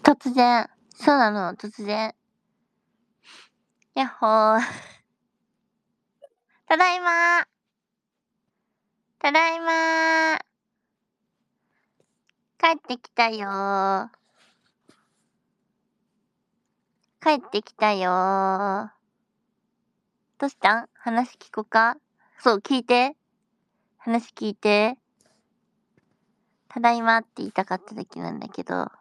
突然。そうなの、突然。やっほー。ただいまー。ただいまー。帰ってきたよー。帰ってきたよー。どうしたん？話聞こか？そう、聞いて。話聞いて。ただいまって言いたかっただけなんだけど。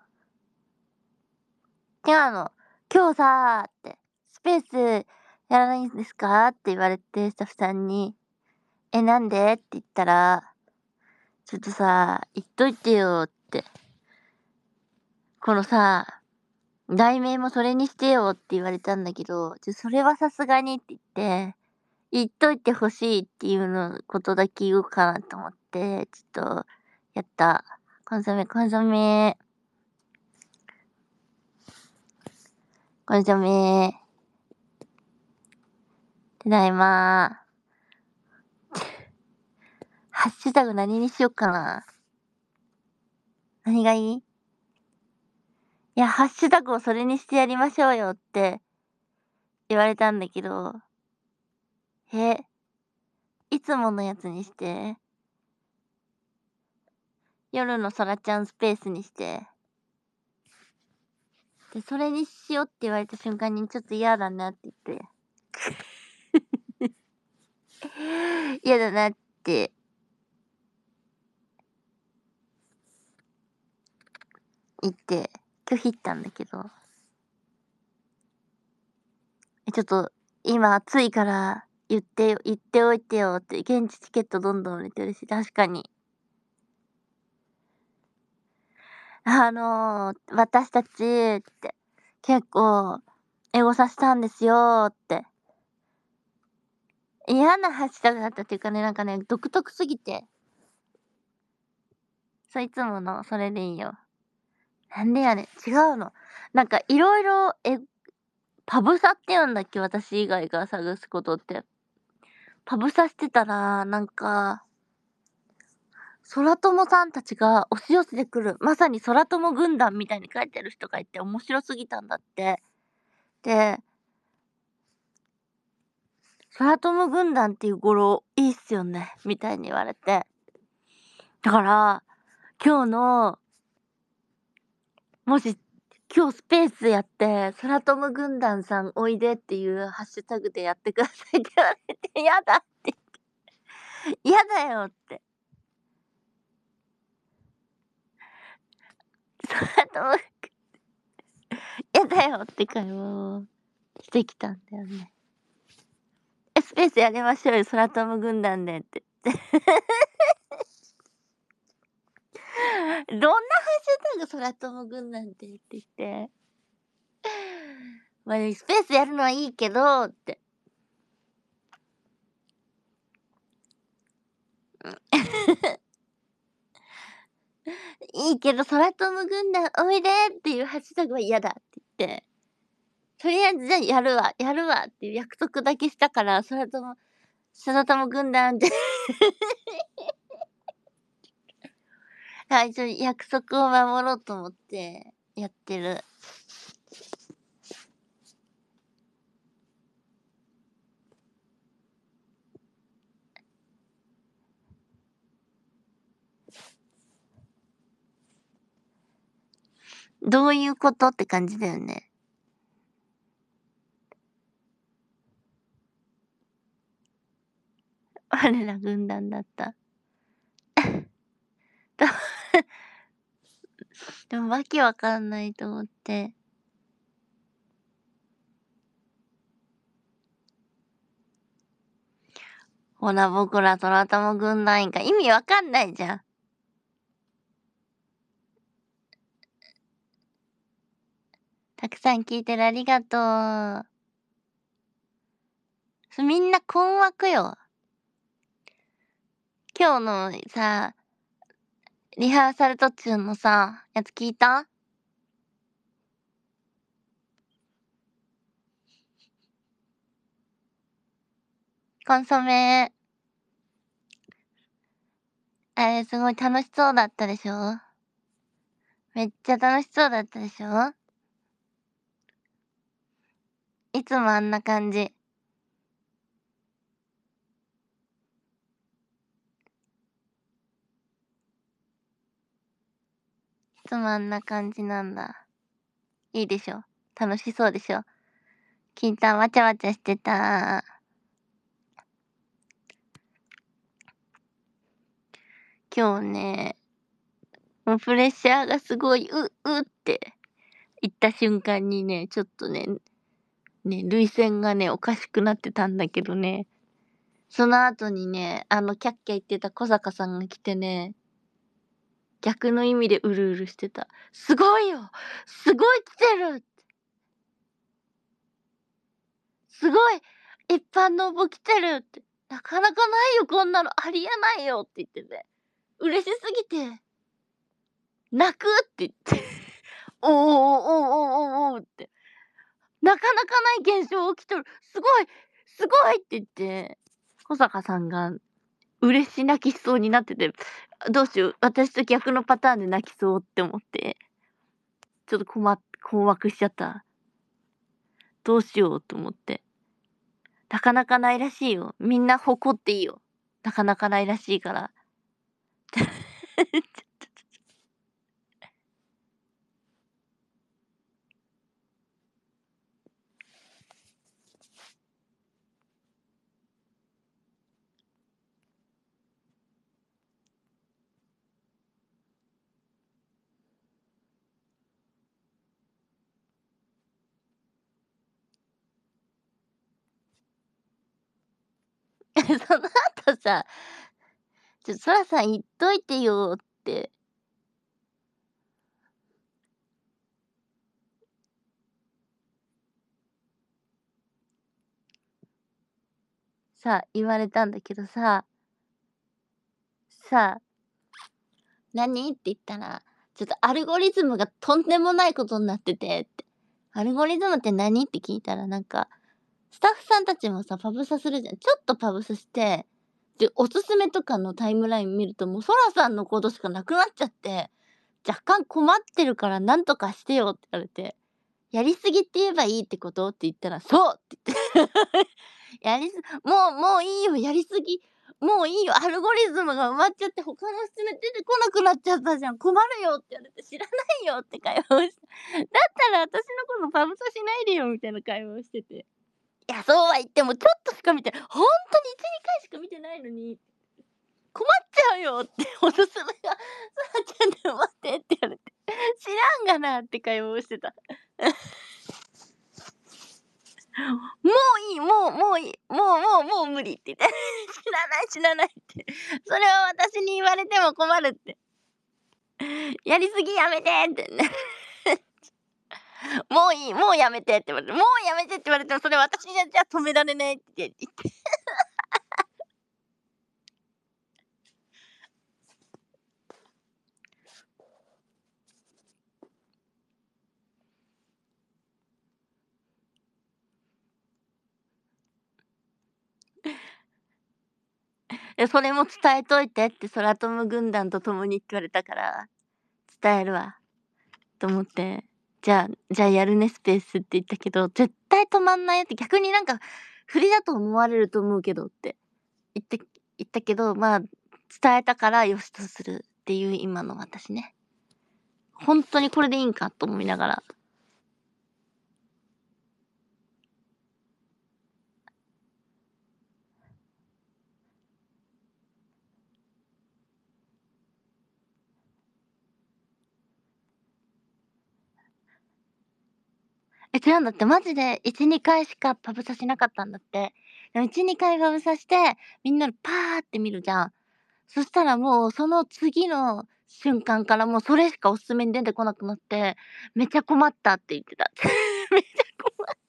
違うの。今日さーって、スペースやらないんですかって言われて、スタッフさんに。なんでって言ったら、ちょっとさ、言っといてよって。このさ、題名もそれにしてよって言われたんだけど、それはさすがにって言って、言っといてほしいっていうのことだけ言おうかなと思って、ちょっと、やった。コンソメ、コンソメ。コンソメ。ただいまー。ハッシュタグ何にしよっかな。何がいい？いや、ハッシュタグをそれにしてやりましょうよって言われたんだけど、いつものやつにして。夜のそらちゃんスペースにして。で、それにしようって言われた瞬間にちょっと嫌だなって言って。嫌だなって言って拒否ったんだけど。ちょっと今暑いから言っておいてよって、現地チケットどんどん売れてるし、確かに。私たちって結構エゴサしたんですよって。嫌なハッシュタグだったっていうかね、なんかね、独特すぎて。いつものそれでいいよ。なんでやねん、違うの。なんかいろいろ、パブサって言うんだっけ？私以外が探すことって。パブサしてたら、なんか、空友さんたちが押し寄せてくる、まさに空友軍団みたいに書いてる人がいて面白すぎたんだって。で、空友軍団っていう語呂いいっすよね、みたいに言われて。だから、今日の、もし、今日スペースやって、空友軍団さんおいでっていうハッシュタグでやってくださいって言われて、やだって。やだよって。空友、やだよって会話をしてきたんだよね。スペースやりましょうよ、空友軍団でって。どんなハッシュタグ空友軍団でって言って。まあ、スペースやるのはいいけどって。いいけど、空友軍団おいでっていうハッシュタグは嫌だって言って。とりあえずじゃあやるわっていう約束だけしたから、空友軍団ってはい、約束を守ろうと思ってやってる。どういうことって感じだよね。我ら軍団だった。でもわけわかんないと思って。ほら、僕ら空友軍団員か。意味わかんないじゃん。たくさん聞いてるありがとう。みんな困惑よ。今日のさ、リハーサル途中のさ、やつ聞いた？コンソメ。あれすごい楽しそうだったでしょ？めっちゃ楽しそうだったでしょ？ いつもあんな感じ。いつもあんな感じなんだ。いいでしょ。楽しそうでしょ。金太わちゃわちゃしてた。今日ね、もうプレッシャーがすごい、って言った瞬間にね、ちょっとね、涙腺がね、おかしくなってたんだけどね、その後にね、キャッキャ言ってた小坂さんが来てね、逆の意味でうるうるしてた。すごいよ、すごい来てる、すごい一般の応募来てるって、なかなかないよ、こんなのありえないよって言ってて、嬉しすぎて、泣くって言って、おーおーおーおーおーおーって、なかなかない現象起きとる、すごい、すごいって言って、小坂さんが嬉し泣きしそうになってて、どうしよう、私と逆のパターンで泣きそうって思って、ちょっと困惑しちゃった。どうしようと思って。なかなかないらしいよ。みんな誇っていいよ。なかなかないらしいから。その後さ、そらさん言っといてよって。さ、言われたんだけどさ、さ、何って言ったら、ちょっとアルゴリズムがとんでもないことになっててって。アルゴリズムって何って聞いたらなんか、スタッフさんたちもさ、パブサするじゃん。ちょっとパブサして、で、おすすめとかのタイムライン見ると、もうソラさんのことしかなくなっちゃって、若干困ってるからなんとかしてよって言われて、やりすぎって言えばいいってことって言ったら、そうって言って。やりすもういいよ、やりすぎ。もういいよ、アルゴリズムが埋まっちゃって他のおすすめ出てこなくなっちゃったじゃん。困るよって言われて、知らないよって会話をして。だったら私のことパブサしないでよみたいな会話をしてて。いや、そうは言ってもちょっとしか見てほんとに1、2回しか見てないのに、困っちゃうよって、おすすめがそらちゃんで埋まってって言われて、知らんがなって会話をしてた。もういい、もういい、もう無理って言って。知らないって。それは私に言われても困るって。やりすぎやめてってね。もういい、もうやめてって言われて、もうやめてって言われても、それ私じゃ止められないって言って。それも伝えといてって空飛ぶ軍団と共にって言われたから、伝えるわと思って、じゃあやるねスペースって言ったけど、絶対止まんないよって、逆になんか振りだと思われると思うけどって言って言ったけど、まあ、伝えたからよしとするっていう今の私ね。ほんとにこれでいいんかと思いながら。違うんだって、マジで1、2回しかパブサしなかったんだって。でも1、2回パブサして、みんなでパーって見るじゃん。そしたらもうその次の瞬間からもうそれしかおすすめに出てこなくなって、めちゃ困ったって言ってた。めちゃ困った。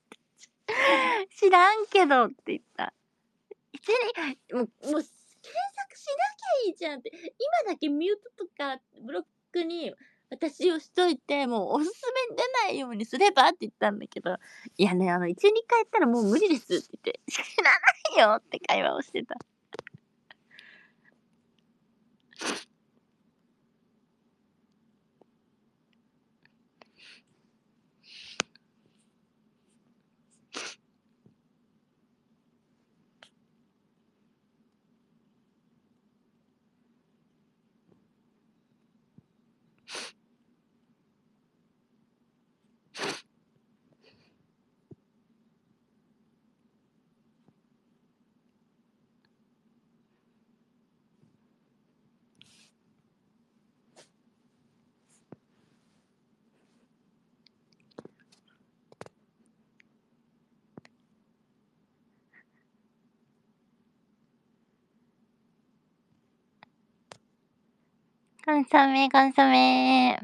知らんけどって言った。もう検索しなきゃいいじゃんって。今だけミュートとかブロックに私をしといて、もうおすすめに出ないようにすればって言ったんだけど、いやね、1、2回言ったらもう無理ですって言って、知らないよって会話をしてた。 コンソメ、コンソメ。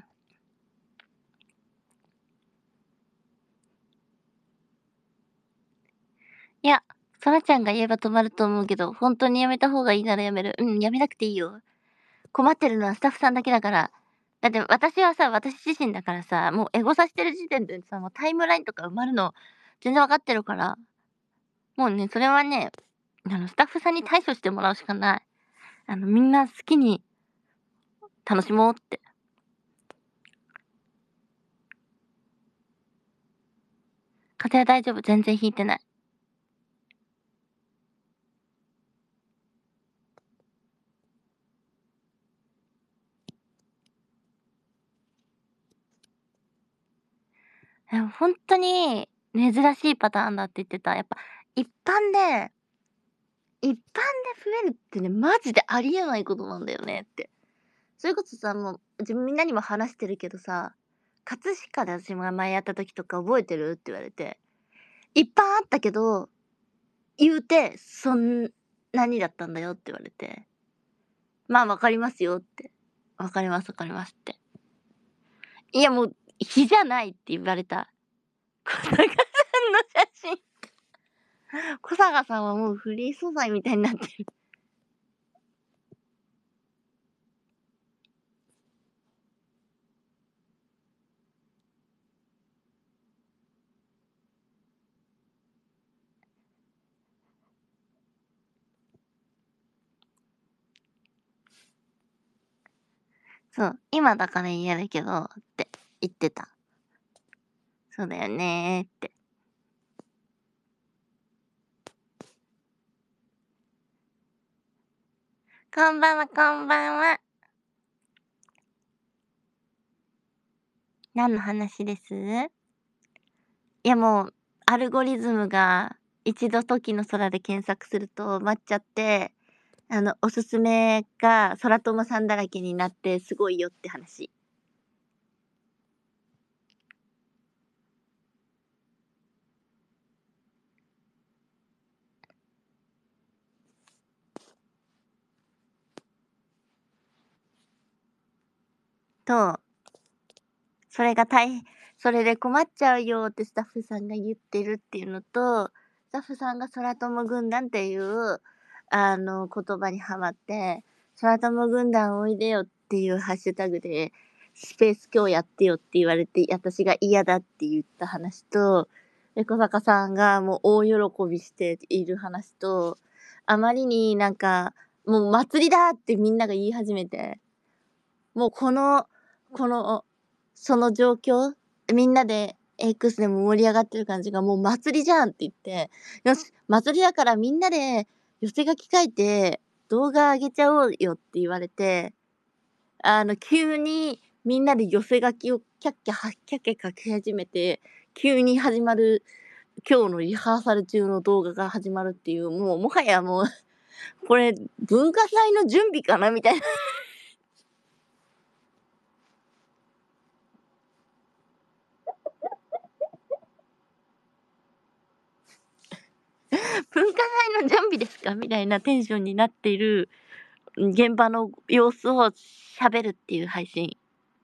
いや、そらちゃんが言えば止まると思うけど、ほんとにやめた方がいいならやめる。うん、やめなくていいよ。困ってるのはスタッフさんだけだから。だって私はさ、私自身だからさ、もうエゴサしてる時点でさ、もうタイムラインとか埋まるの全然わかってるから、もうね、それはね、スタッフさんに対処してもらうしかない。みんな好きに楽しもうって。風邪は大丈夫、全然ひいてない。ほんとに珍しいパターンだって言ってた。やっぱ一般で増えるってね、マジでありえないことなんだよねって。それこそさ、もう、みんなにも話してるけどさ、葛飾で私が前やった時とか覚えてるって言われて、いっぱいあったけど、言うて、そんなにだったんだよって言われて、まあ、分かりますよって。分かります分かりますって。いやもう、比じゃないって言われた。小坂さんの写真。小坂さんはもうフリー素材みたいになってる。そう、今だから言えるけどって言ってた。そうだよねって。こんばんは、こんばんは。何の話です？いやもう、アルゴリズムが一度トキの空で検索すると埋まっちゃって、おすすめが空友さんだらけになってすごいよって話。と、それが大変それで困っちゃうよってスタッフさんが言ってるっていうのと、スタッフさんが空友軍団っていう、言葉にハマって、空友軍団おいでよっていうハッシュタグで、スペース今日やってよって言われて、私が嫌だって言った話と、で、小坂さんがもう大喜びしている話と、あまりになんか、もう祭りだってみんなが言い始めて、もうこの、その状況、みんなで X でも盛り上がってる感じがもう祭りじゃんって言って、よし、祭りだからみんなで寄せ書き書いて動画上げちゃおうよって言われて、急にみんなで寄せ書きをキャッキャ書き始めて、急に始まる、今日のリハーサル中の動画が始まるっていう、もうもはやもうこれ文化祭の準備かなみたいな。文化祭の準備ですかみたいなテンションになっている、現場の様子を喋るっていう配信。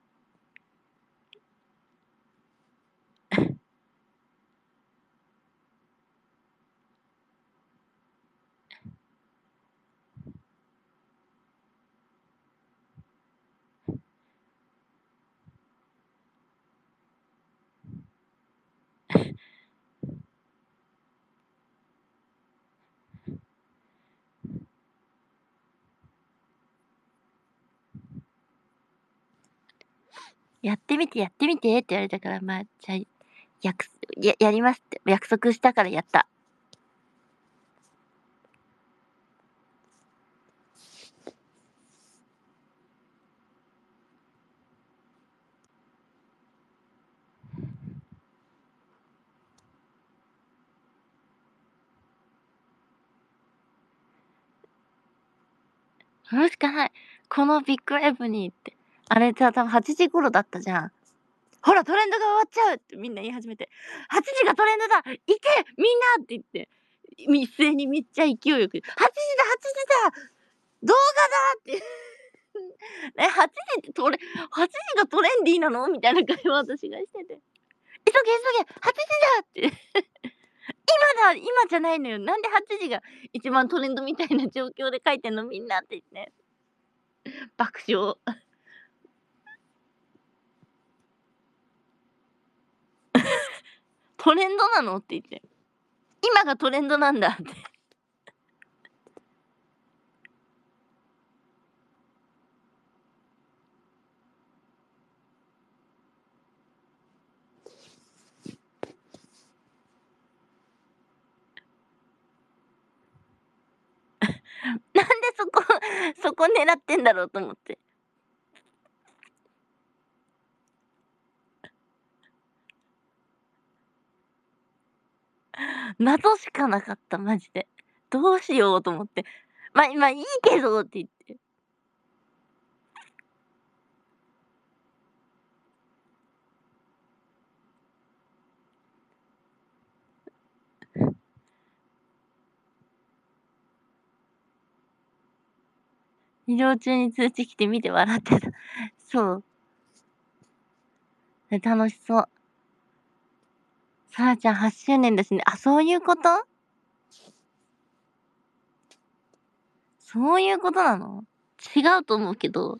やってみてやってみてって言われたから、まあ、じゃあ、やりますって約束したからやった。それしかない。このビッグウェブにって。あれさ、多分8時頃だったじゃん。ほら、トレンドが終わっちゃうってみんな言い始めて、8時がトレンドだ行けみんなって言って、一斉にめっちゃ勢いよく、8時だ動画だって 8時って8時がトレンディーなのみたいな会話を私がしてて。急げ急げ、8時だって。今じゃないのよ。なんで8時が一番トレンドみたいな状況で書いてんのみんなって言って。爆笑。トレンドなのって言って。今がトレンドなんだって。なんでそこ狙ってんだろうと思って。謎しかなかった、マジで。どうしようと思って。ま、いいけどって言って。移動中に通知来て見て笑ってた。そう。楽しそう。さらちゃん8周年だしね。あ、そういうこと？そういうことなの？違うと思うけど。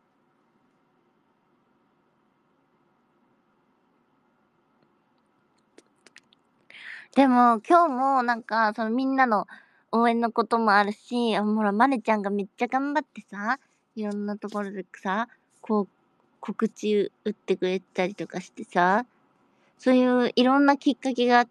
でも、今日もなんか、そのみんなの応援のこともあるし、ほら、まねちゃんがめっちゃ頑張ってさ、いろんなところでさ、こう、告知打ってくれたりとかしてさ、そういういろんなきっかけがあって、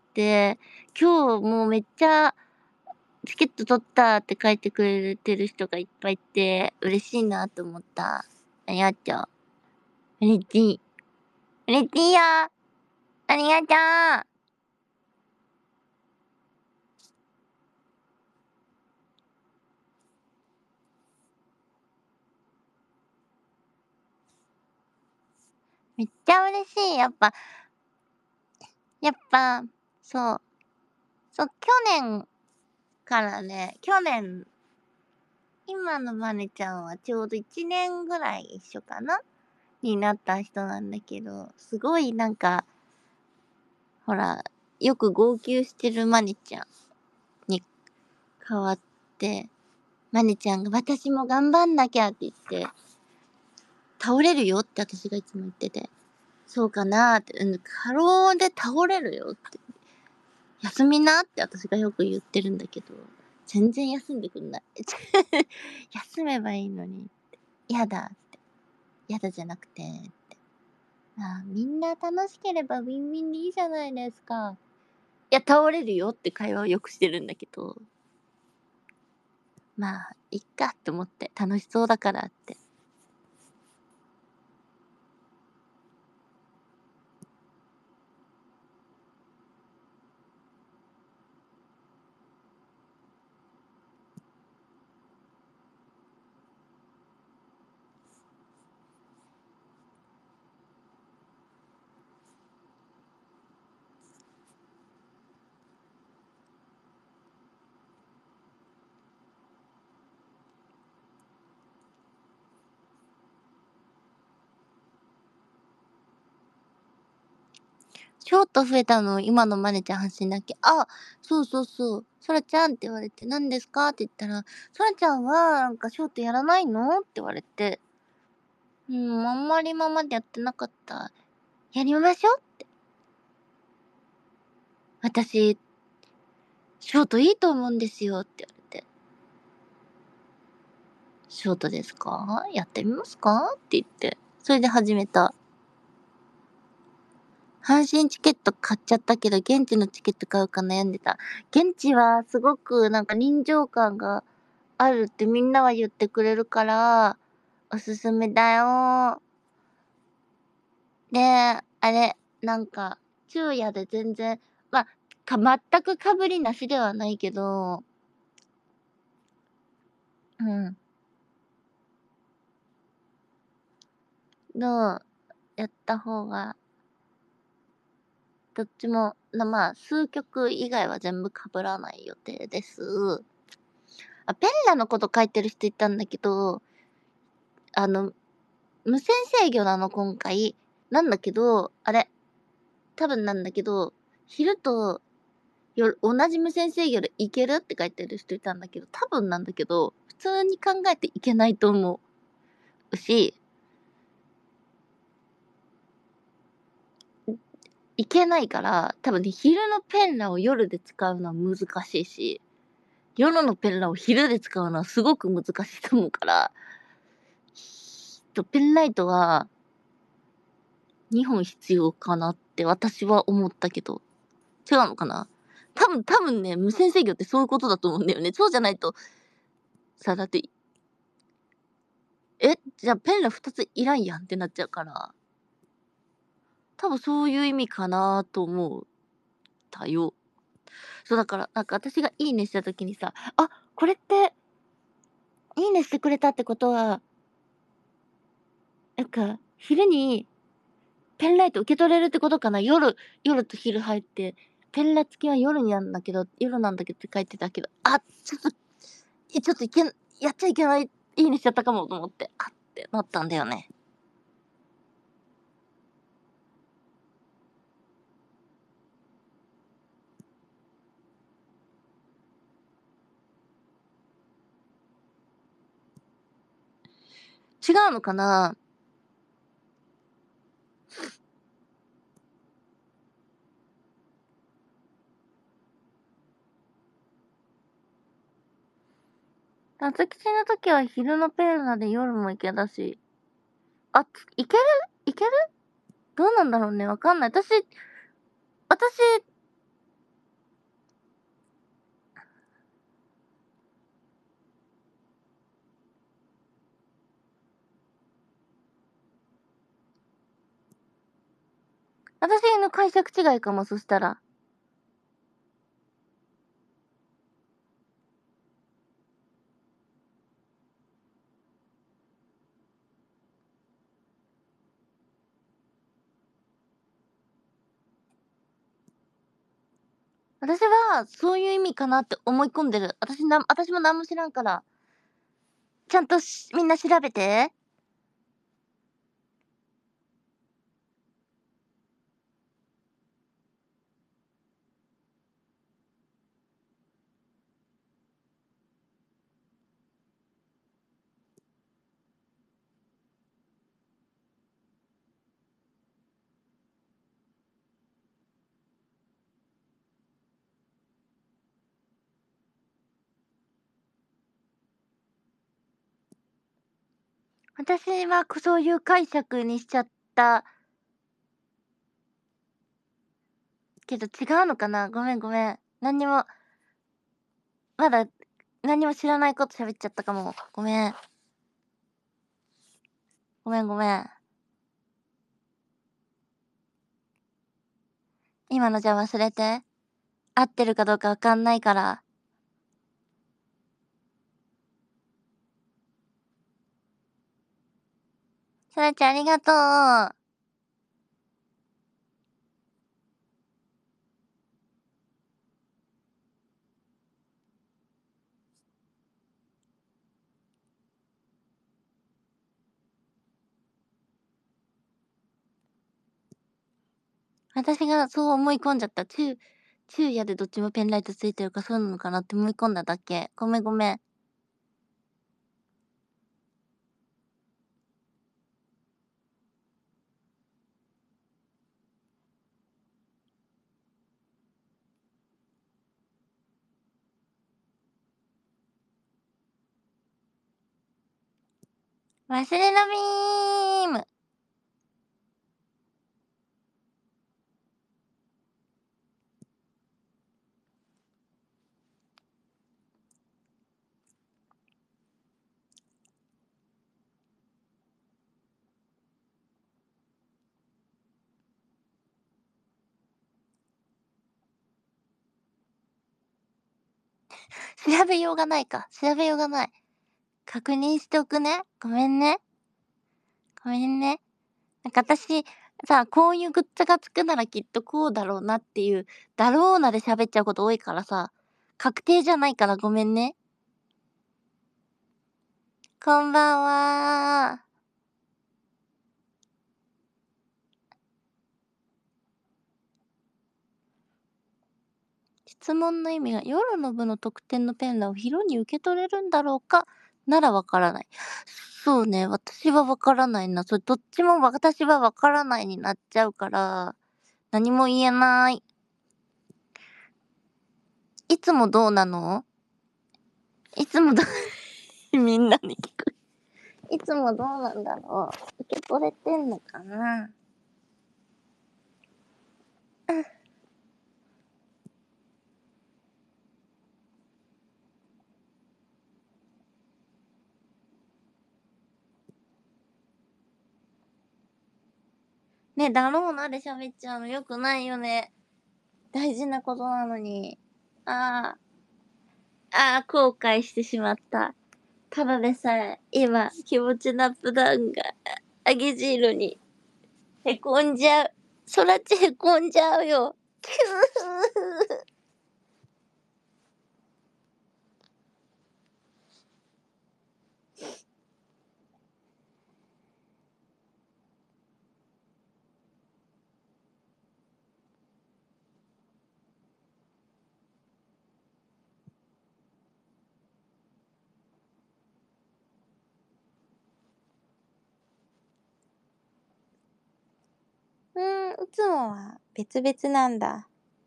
今日もうめっちゃチケット取ったって書いてくれてる人がいっぱいいて、嬉しいなと思った。ありがとう。嬉しい。嬉しいよ。ありがとう。めっちゃ嬉しい。やっぱ、そう。そう、年からね、今のマネちゃんはちょうど1年ぐらい一緒かなになった人なんだけど、すごいなんか、ほら、よく号泣してるマネちゃんに変わって、マネちゃんが私も頑張んなきゃって言って、倒れるよって私がいつも言ってて、そうかなーって、過労で倒れるよって、休みなって私がよく言ってるんだけど、全然休んでくんない。休めばいいのに。やだって。やだじゃなくてって。みんな楽しければウィンウィンでいいじゃないですか。いや、倒れるよって会話をよくしてるんだけど、まあ、いっかって思って、楽しそうだからって。ショート増えたの今のマネちゃん発信だっけ？あ、そうそうそう。そらちゃんって言われて、何ですかって言ったら、そらちゃんはなんかショートやらないのって言われて、あんまり今までやってなかった。やりましょうって。私、ショートいいと思うんですよって言われて。ショートですか？やってみますか？って言って。それで始めた。阪神チケット買っちゃったけど、現地のチケット買うか悩んでた。現地はすごくなんか臨場感があるってみんなは言ってくれるから、おすすめだよ。で、あれ、なんか、昼夜で全然、全く被りなしではないけど、うん。どうやった方が、どっちも、数曲以外は全部被らない予定です。あ、ペンラのこと書いてる人いたんだけど、 あの、無線制御なの、今回。なんだけど、あれ、多分なんだけど、昼と夜、同じ無線制御でいけるって書いてる人いたんだけど、多分なんだけど、普通に考えていけないと思うし、いけないから、多分ね、昼のペンラを夜で使うのは難しいし、夜のペンラを昼で使うのはすごく難しいと思うから、ペンライトは2本必要かなって私は思ったけど、違うのかな？多分ね、無線制御ってそういうことだと思うんだよね。そうじゃないと、さ、だって、じゃあペンラ2ついらんやんってなっちゃうから、多分そういう意味かなと思ったよ。そう、だから、なんか私がいいねした時にさ、あ、これって、いいねしてくれたってことは、なんか、昼にペンライト受け取れるってことかな。夜と昼入って、ペンラ付きは夜なんだけどって書いてたけど、あ、ちょっとやっちゃいけない、いいねしちゃったかもと思って、あってなったんだよね。違うのかな。夏吉の時は昼のペンラで夜も行けたし、あ、いけるいけるどうなんだろうね、わかんない。私私の解釈違いかも、そしたら。私はそういう意味かなって思い込んでる。私も何も知らんから、ちゃんとみんな調べて。私はそういう解釈にしちゃったけど違うのかな。ごめんごめん。まだ何にも知らないこと喋っちゃったかも。ごめん。ごめんごめん。今のじゃ忘れて。合ってるかどうかわかんないから。さなちゃんありがとう。私がそう思い込んじゃった。昼夜でどっちもペンライトついてるからそうなのかなって思い込んだだけ。ごめんごめん。忘れのビーム。調べようがないか。調べようがない。確認しておくね。ごめんね。ごめんね。なんか私、さ、こういうグッズがつくならきっとこうだろうなっていう、だろうなで喋っちゃうこと多いからさ、確定じゃないからごめんね。 こんばんは。質問の意味が夜の部の特典のペンダを昼に受け取れるんだろうかならわからない。そうね、私はわからないな。それどっちも私はわからないになっちゃうから、何も言えない。いつもどうなの？いつもどうみんなに聞く。いつもどうなんだろう？受け取れてんのかな？ね、だろうなで喋っちゃうの良くないよね。大事なことなのに。あ後悔してしまった。ただでさえ、今、気持ちのアップダウンが、あげ汁に、へこんじゃう。そらちへこんじゃうよ。いつもは別々なんだ。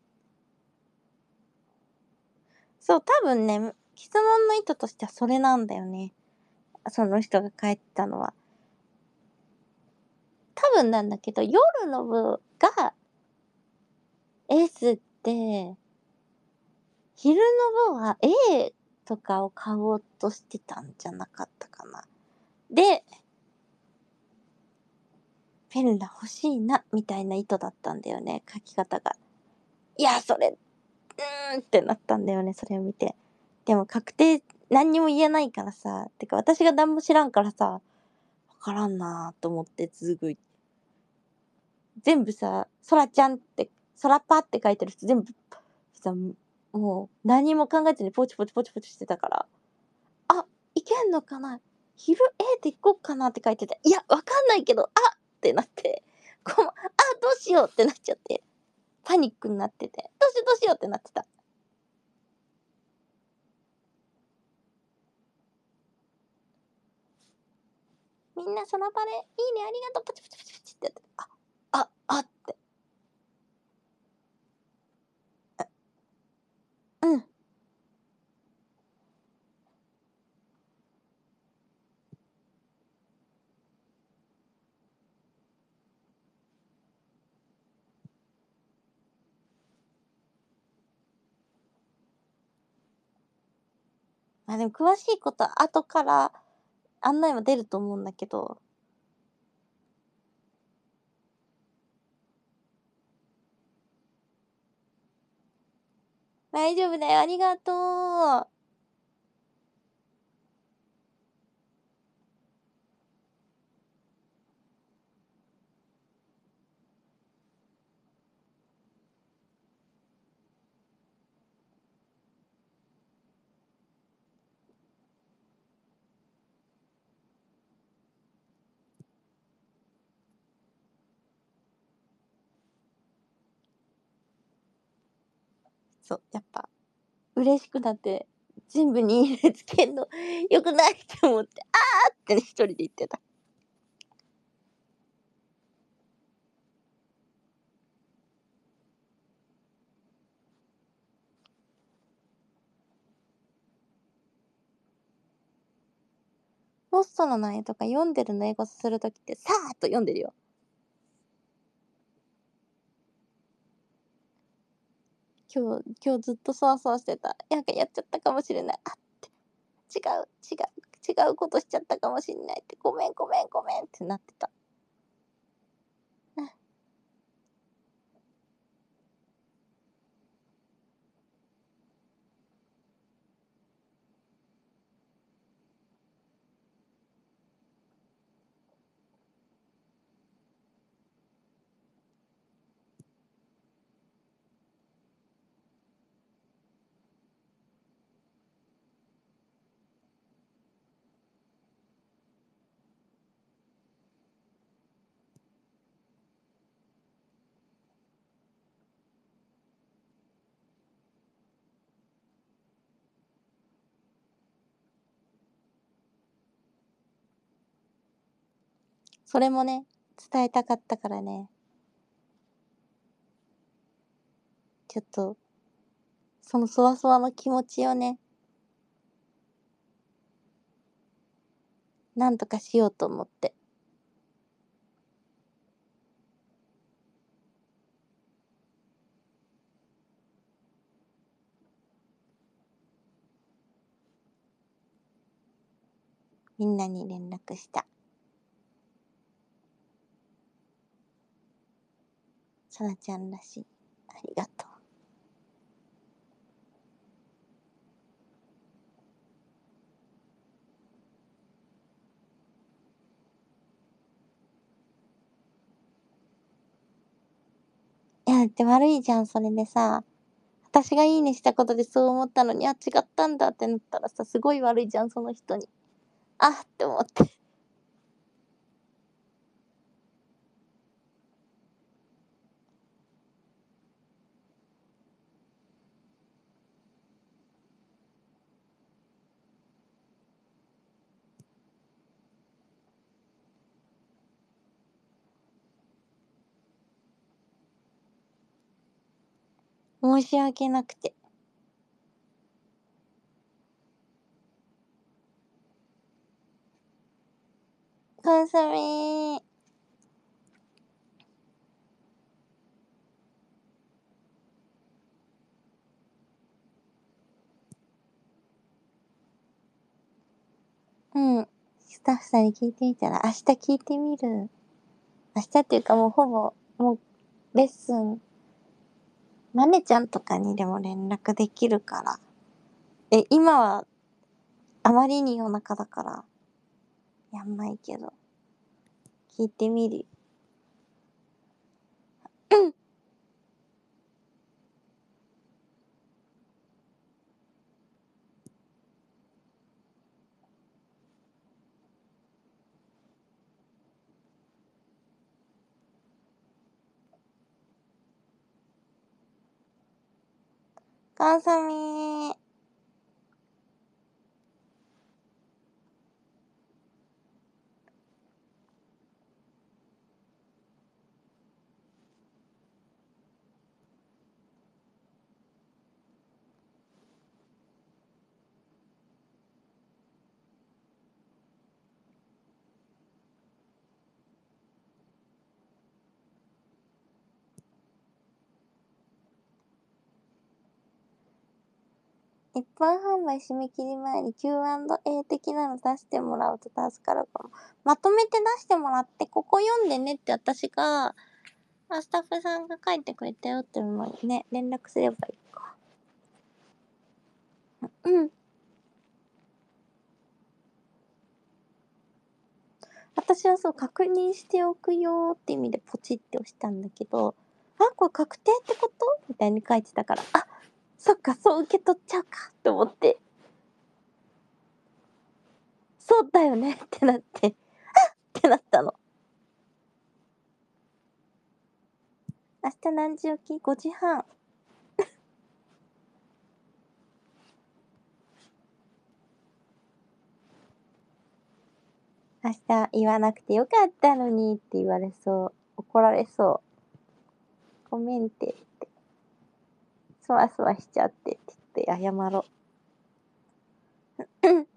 そう、多分ね、質問の意図としてはそれなんだよね。その人が帰ったのは。多分なんだけど、夜の部が S って、昼の部は A とかを買おうとしてたんじゃなかったかな。で、ペンダ欲しいな、みたいな意図だったんだよね、書き方が。いや、それ、ってなったんだよね、それを見て。でも確定、何にも言えないからさ、てか私が何も知らんからさ、わからんなと思ってすぐ全部さ、そらちゃんって、そらぱって書いてる人全部さ、もう何も考えずにポチポチポチポチしてたから、あ、いけんのかな、昼 A で行こっかなって書いてて、いや、わかんないけど、ってなって、どうしようってなっちゃって、パニックになってて、どうしようってなってた。みんなその場で、いいね、ありがとう、ポチポチポチポチってやって、って。うん。でも詳しいことは後から案内は出ると思うんだけど、大丈夫だよ、ありがとう。そう、やっぱ嬉しくなって、全部に入れつけんの良くないって思って、ってね、一人で言ってた。ポストの内容とか読んでるの英語するときってさーっと読んでるよ。今日ずっとそわそわしてた。なんかやっちゃったかもしれない。違う、違違うことしちゃったかもしんないって、ごめんごめんごめんってなってた。 それもね、伝えたかったからね。ちょっと、そのそわそわの気持ちをね、なんとかしようと思って。みんなに連絡した。さなちゃんらしい。ありがとう。いや、だって悪いじゃん、それでさ。私がいいねしたことでそう思ったのに、あ、違ったんだってなったらさ、すごい悪いじゃん、その人に。あって思って。申し訳なくて。コンソメ。うん。スタッフさんに聞いてみたら、明日聞いてみる。明日っていうかもうほぼ、もう、レッスン、まねちゃんとかにでも連絡できるから。今は、あまりに夜中だから、やんないけど、聞いてみる。うん。コンソメ。一般販売締め切り前に Q&A 的なの出してもらうと助かるかも。まとめて出してもらって、ここ読んでねって私が、スタッフさんが書いてくれたよっていうのにね、連絡すればいいか。うん。私はそう、確認しておくよって意味でポチって押したんだけど、あ、これ確定ってことみたいに書いてたから、あ、そっか、そう受け取っちゃうかって思って、そうだよねってなって、ってなったの。明日何時起き ?5 時半。明日言わなくてよかったのにって言われそう。怒られそう。ごめんって言って。そわそわしちゃってって言って謝ろう。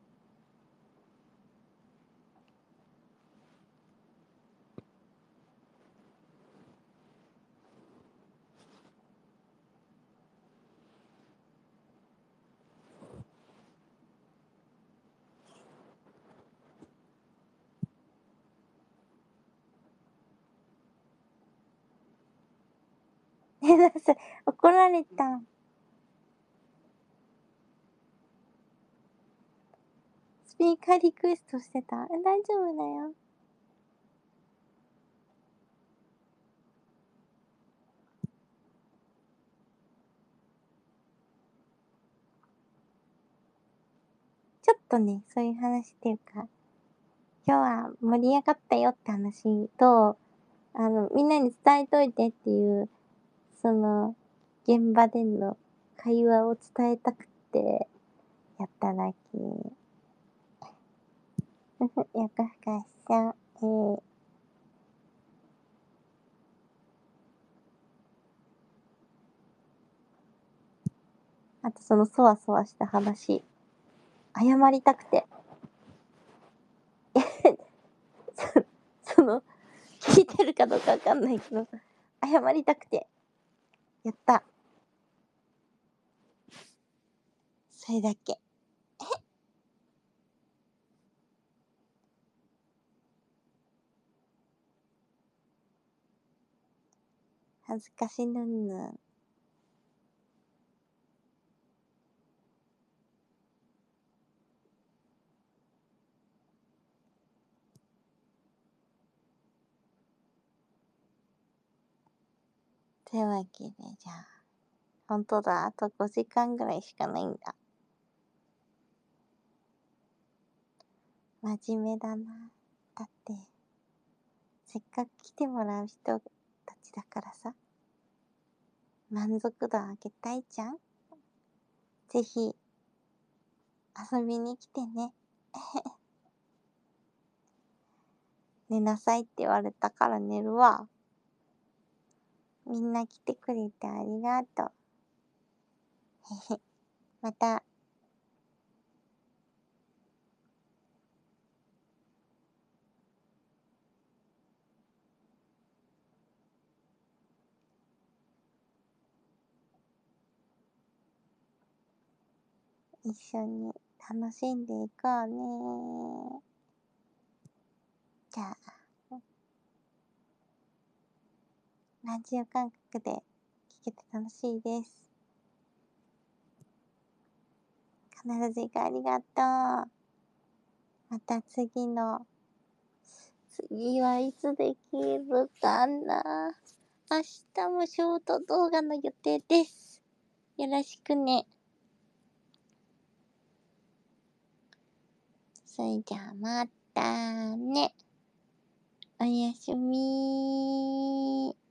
ねださ怒られた。スピーカーリクエストしてた。大丈夫だよ。ちょっとね、そういう話っていうか、今日は盛り上がったよって話と、みんなに伝えといてっていう、その、現場での会話を伝えたくて、やっただけ。ふふ、よかふかしちゃん。 あとそのそわそわした話、謝りたくて。その、聞いてるかどうかわかんないけど、謝りたくて。やった。それだけ。恥ずかしぬんぬん。というわけで、じゃあ、ほんとだ、あと5時間ぐらいしかないんだ。真面目だな。だって、せっかく来てもらう人たちだからさ、満足度上げたいじゃん。ぜひ、遊びに来てね。寝なさいって言われたから寝るわ。みんな来てくれてありがとう。へへ。また。一緒に楽しんでいこうね。じゃあ、ラジオ感覚で聞けて楽しいです。必ず行くありがとう。また次はいつできるかな。明日もショート動画の予定です。よろしくね。それじゃあまたね。おやすみー。